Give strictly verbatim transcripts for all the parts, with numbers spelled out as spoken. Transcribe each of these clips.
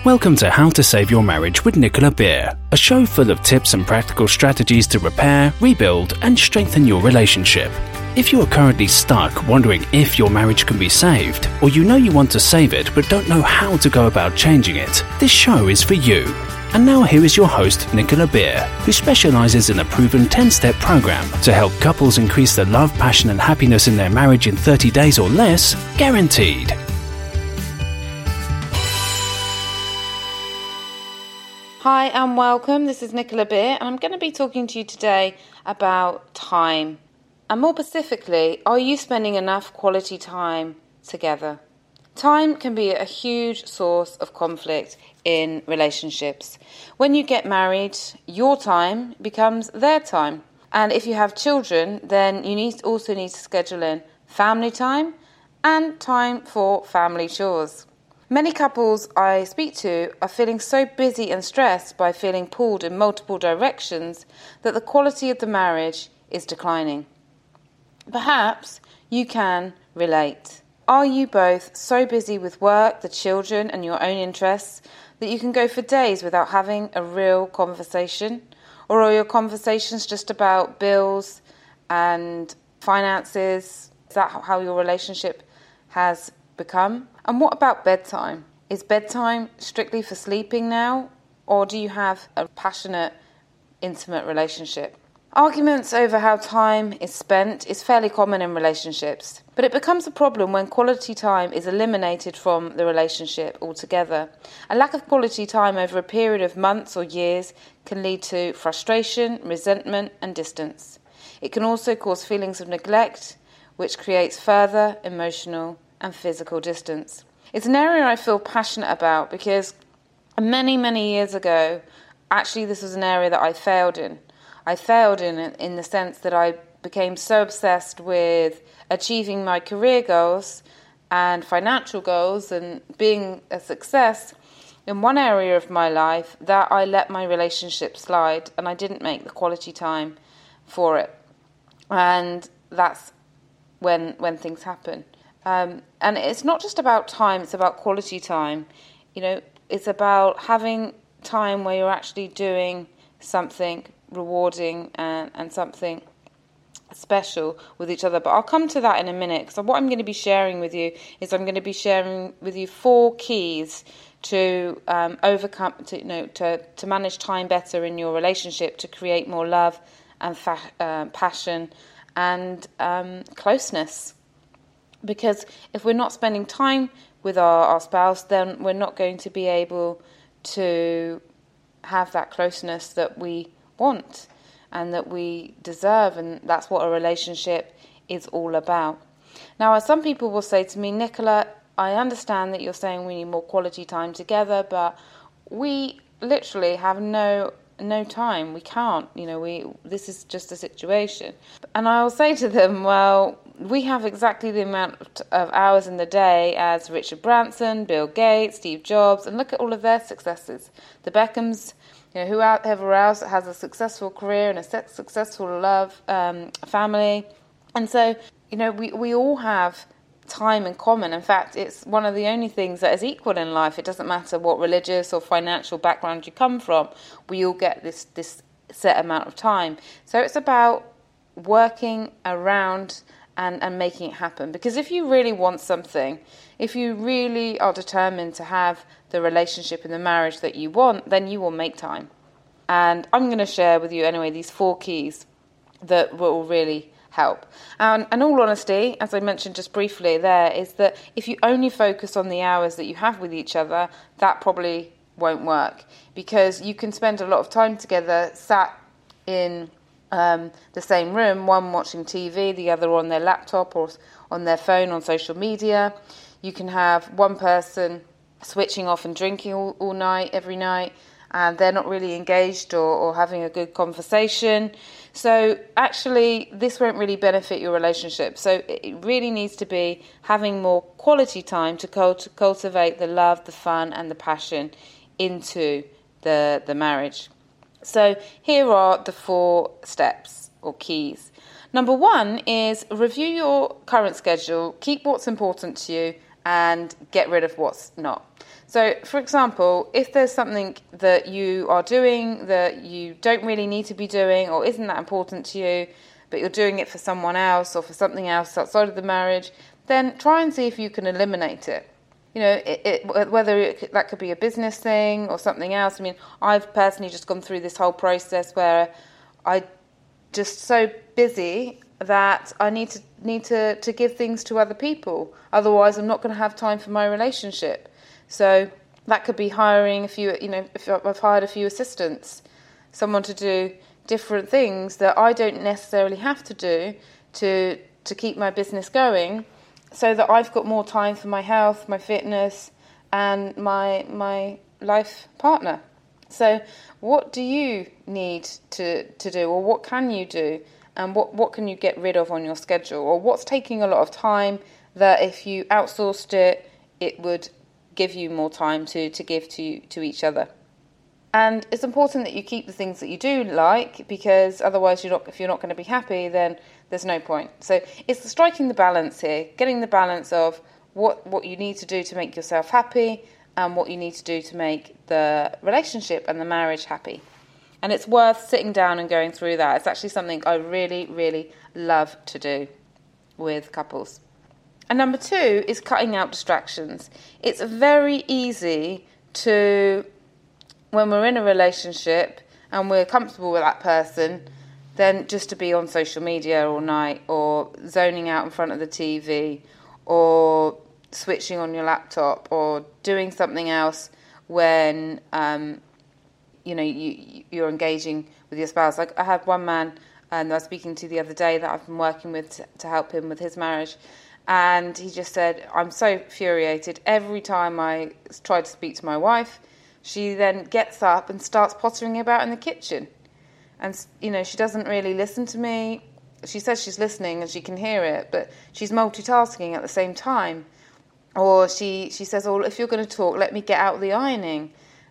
Welcome to How to Save Your Marriage with Nicola Beer, a show full of tips and practical strategies to repair, rebuild and strengthen your relationship. If you are currently stuck wondering if your marriage can be saved, or you know you want to save it but don't know how to go about changing it, this show is for you. And now here is your host, Nicola Beer, who specialises in a proven ten-step program to help couples increase the love, passion and happiness in their marriage in thirty days or less, guaranteed. Hi and welcome, this is Nicola Beer and I'm going to be talking to you today about time. And more specifically, are you spending enough quality time together? Time can be a huge source of conflict in relationships. When you get married, your time becomes their time. And if you have children, then you need also need to schedule in family time and time for family chores. Many couples I speak to are feeling so busy and stressed by feeling pulled in multiple directions that the quality of the marriage is declining. Perhaps you can relate. Are you both so busy with work, the children and your own interests that you can go for days without having a real conversation? Or are your conversations just about bills and finances? Is that how your relationship has become? And what about bedtime? Is bedtime strictly for sleeping now? Or do you have a passionate, intimate relationship? Arguments over how time is spent is fairly common in relationships, but it becomes a problem when quality time is eliminated from the relationship altogether. A lack of quality time over a period of months or years can lead to frustration, resentment and distance. It can also cause feelings of neglect, which creates further emotional and physical distance. It's an area I feel passionate about because many, many years ago, actually this was an area that I failed in. I failed in in the sense that I became so obsessed with achieving my career goals and financial goals and being a success in one area of my life that I let my relationship slide and I didn't make the quality time for it. And that's when when things happen. Um, and it's not just about time, it's about quality time. You know, it's about having time where you're actually doing something rewarding and, and something special with each other. But I'll come to that in a minute. So what I'm going to be sharing with you is I'm going to be sharing with you four keys to um, overcome, to, you know, to, to manage time better in your relationship, to create more love and fa- uh, passion and um, closeness. Because if we're not spending time with our, our spouse, then we're not going to be able to have that closeness that we want and that we deserve, and that's what a relationship is all about. Now, some people will say to me, Nicola, I understand that you're saying we need more quality time together, but we literally have no no time. We can't, you know, we this is just a situation. And I'll say to them, well, we have exactly the amount of hours in the day as Richard Branson, Bill Gates, Steve Jobs, and look at all of their successes. The Beckhams, you know, whoever else has a successful career and a successful love um, family. And so, you know, we, we all have time in common. In fact, it's one of the only things that is equal in life. It doesn't matter what religious or financial background you come from. We all get this, this set amount of time. So it's about working around and, and making it happen. Because if you really want something, if you really are determined to have the relationship and the marriage that you want, then you will make time. And I'm going to share with you anyway these four keys that will really help. And in all honesty, as I mentioned just briefly there, is that if you only focus on the hours that you have with each other, that probably won't work. Because you can spend a lot of time together sat in um, the same room, one watching T V, the other on their laptop or on their phone on social media. You can have one person switching off and drinking all, all night, every night, and they're not really engaged or, or having a good conversation. So actually, this won't really benefit your relationship. So it really needs to be having more quality time to cult- cultivate the love, the fun, and the passion into the, the marriage. So here are the four steps or keys. Number one is review your current schedule, keep what's important to you, and get rid of what's not. So, for example, if there's something that you are doing that you don't really need to be doing or isn't that important to you, but you're doing it for someone else or for something else outside of the marriage, then try and see if you can eliminate it. You know, it, it, whether it, that could be a business thing or something else. I mean, I've personally just gone through this whole process where I just so busy that I need to need to, to give things to other people. Otherwise, I'm not going to have time for my relationship. So that could be hiring a few, you know, if I've hired a few assistants, someone to do different things that I don't necessarily have to do to to keep my business going, so that I've got more time for my health, my fitness, and my my life partner. So what do you need to, to do, or what can you do, and what, what can you get rid of on your schedule, or what's taking a lot of time that if you outsourced it, it would give you more time to, to give to to each other. And it's important that you keep the things that you do like, because otherwise, you're not, if you're not going to be happy, then there's no point. So it's striking the balance here, getting the balance of what, what you need to do to make yourself happy and what you need to do to make the relationship and the marriage happy. And it's worth sitting down and going through that. It's actually something I really, really love to do with couples. And number two is cutting out distractions. It's very easy to, when we're in a relationship and we're comfortable with that person, then just to be on social media all night, or zoning out in front of the T V, or switching on your laptop, or doing something else when um, you know you you're engaging with your spouse. Like I had one man um, that I was speaking to the other day that I've been working with to, to help him with his marriage. And he just said, I'm so infuriated. Every time I try to speak to my wife, she then gets up and starts pottering about in the kitchen. And, you know, she doesn't really listen to me. She says she's listening and she can hear it, but she's multitasking at the same time. Or she, she says, oh, if you're going to talk, let me get out the ironing.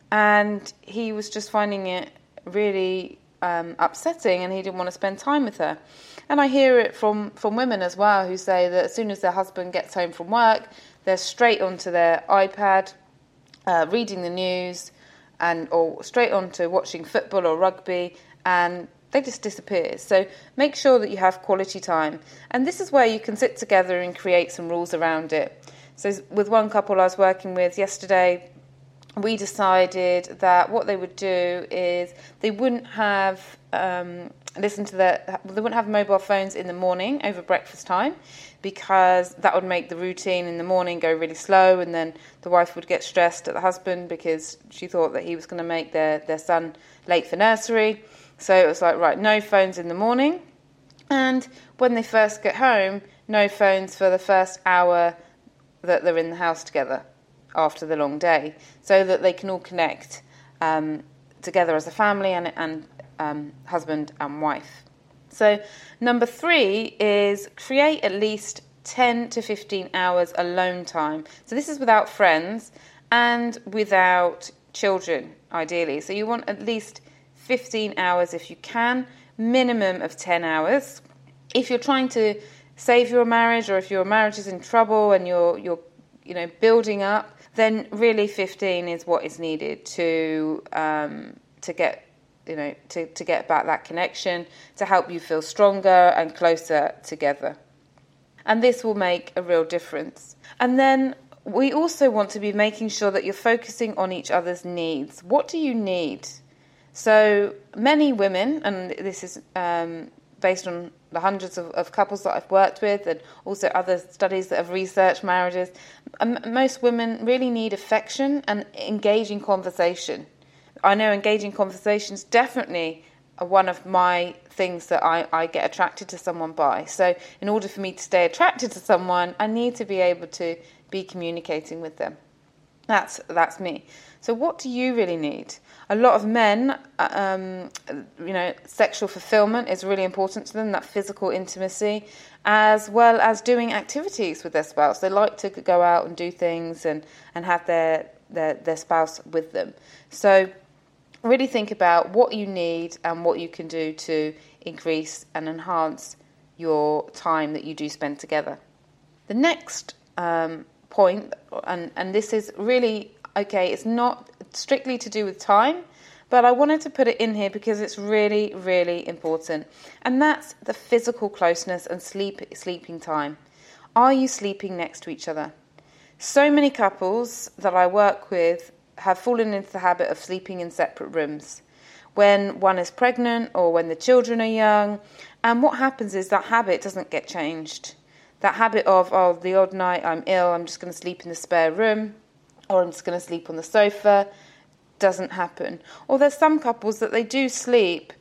And he was just finding it really um, upsetting, and he didn't want to spend time with her. And I hear it from, from women as well, who say that as soon as their husband gets home from work, they're straight onto their iPad, uh, reading the news, and or straight onto watching football or rugby, and they just disappear. So make sure that you have quality time. And this is where you can sit together and create some rules around it. So with one couple I was working with yesterday, we decided that what they would do is they wouldn't have um, listen to their, they wouldn't have mobile phones in the morning over breakfast time, because that would make the routine in the morning go really slow, and then the wife would get stressed at the husband because she thought that he was going to make their, their son late for nursery. So it was like, right, no phones in the morning, and when they first get home, no phones for the first hour that they're in the house together after the long day, so that they can all connect um, together as a family and, and um, husband and wife. So number three is create at least ten to fifteen hours alone time. So this is without friends and without children, ideally. So you want at least fifteen hours if you can, minimum of ten hours. If you're trying to save your marriage, or if your marriage is in trouble and you're you're you know building up, then really fifteen is what is needed to um, to get you know to, to get back that connection, to help you feel stronger and closer together. And this will make a real difference. And then we also want to be making sure that you're focusing on each other's needs. What do you need? So many women, and this is um, based on the hundreds of, of couples that I've worked with, and also other studies that have researched marriages, um, most women really need affection and engaging conversation. I know engaging conversation is definitely one of my things that I, I get attracted to someone by. So in order for me to stay attracted to someone, I need to be able to be communicating with them. That's that's me. So what do you really need? A lot of men, um, you know, sexual fulfillment is really important to them, that physical intimacy, as well as doing activities with their spouse. They like to go out and do things and, and have their, their, their spouse with them. So really think about what you need and what you can do to increase and enhance your time that you do spend together. The next um, point, and, and this is really Okay, it's not strictly to do with time, but I wanted to put it in here because it's really, really important. And that's the physical closeness and sleep sleeping time. Are you sleeping next to each other? So many couples that I work with have fallen into the habit of sleeping in separate rooms when one is pregnant or when the children are young. And what happens is that habit doesn't get changed. That habit of, oh, the odd night I'm ill, I'm just going to sleep in the spare room, or I'm just going to sleep on the sofa, doesn't happen. Or there's some couples that they do sleep,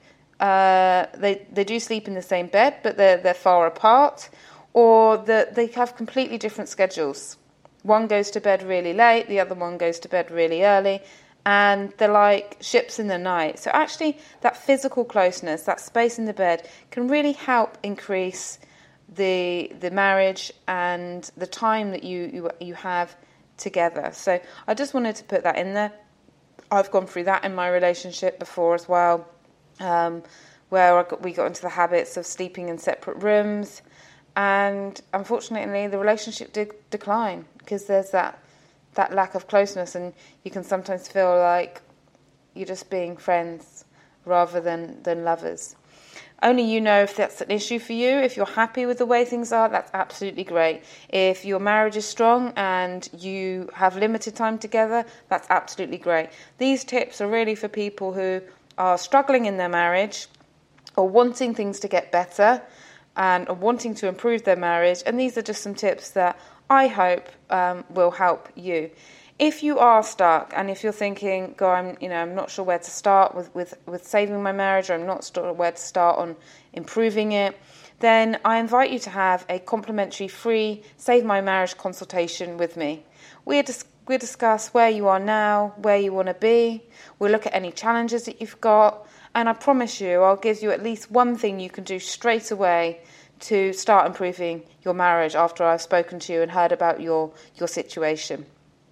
uh, they, they do sleep in the same bed, but they're, they're far apart, or that they have completely different schedules. One goes to bed really late, the other one goes to bed really early, and they're like ships in the night. So actually, that physical closeness, that space in the bed, can really help increase the the marriage and the time that you, you, you have together. So I just wanted to put that in there. I've gone through that in my relationship before as well, um, where I got, we got into the habits of sleeping in separate rooms. And unfortunately, the relationship did decline because there's that that lack of closeness, and you can sometimes feel like you're just being friends rather than, than lovers. Only you know if that's an issue for you. If you're happy with the way things are, that's absolutely great. If your marriage is strong and you have limited time together, that's absolutely great. These tips are really for people who are struggling in their marriage or wanting things to get better and wanting to improve their marriage. And these are just some tips that I hope um, will help you. If you are stuck and if you're thinking, God, I'm, you know, I'm not sure where to start with, with, with saving my marriage, or I'm not sure where to start on improving it, then I invite you to have a complimentary free Save My Marriage consultation with me. We'll, dis- we'll discuss where you are now, where you want to be. We'll look at any challenges that you've got. And I promise you, I'll give you at least one thing you can do straight away to start improving your marriage after I've spoken to you and heard about your, your situation.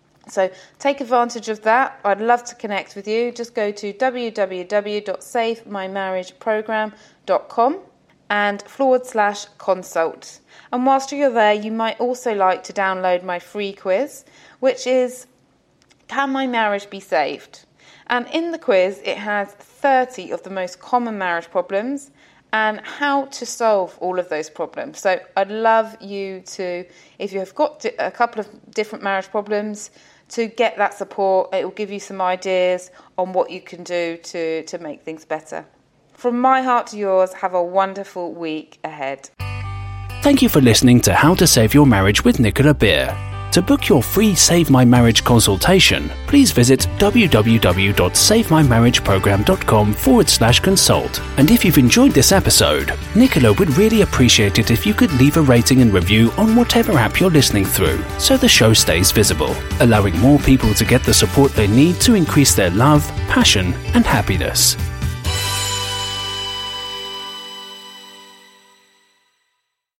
So take advantage of that. I'd love to connect with you. Just go to w w w dot save my marriage program dot com and forward slash consult. And whilst you're there, you might also like to download my free quiz, which is, Can My Marriage Be Saved? And in the quiz, it has thirty of the most common marriage problems and how to solve all of those problems. So I'd love you to, if you have got a couple of different marriage problems, to get that support. It will give you some ideas on what you can do to, to make things better. From my heart to yours, have a wonderful week ahead. Thank you for listening to How to Save Your Marriage with Nicola Beer. To book your free Save My Marriage consultation, please visit w w w dot save my marriage program dot com forward slash consult. And if you've enjoyed this episode, Nicola would really appreciate it if you could leave a rating and review on whatever app you're listening through, so the show stays visible, allowing more people to get the support they need to increase their love, passion, and happiness.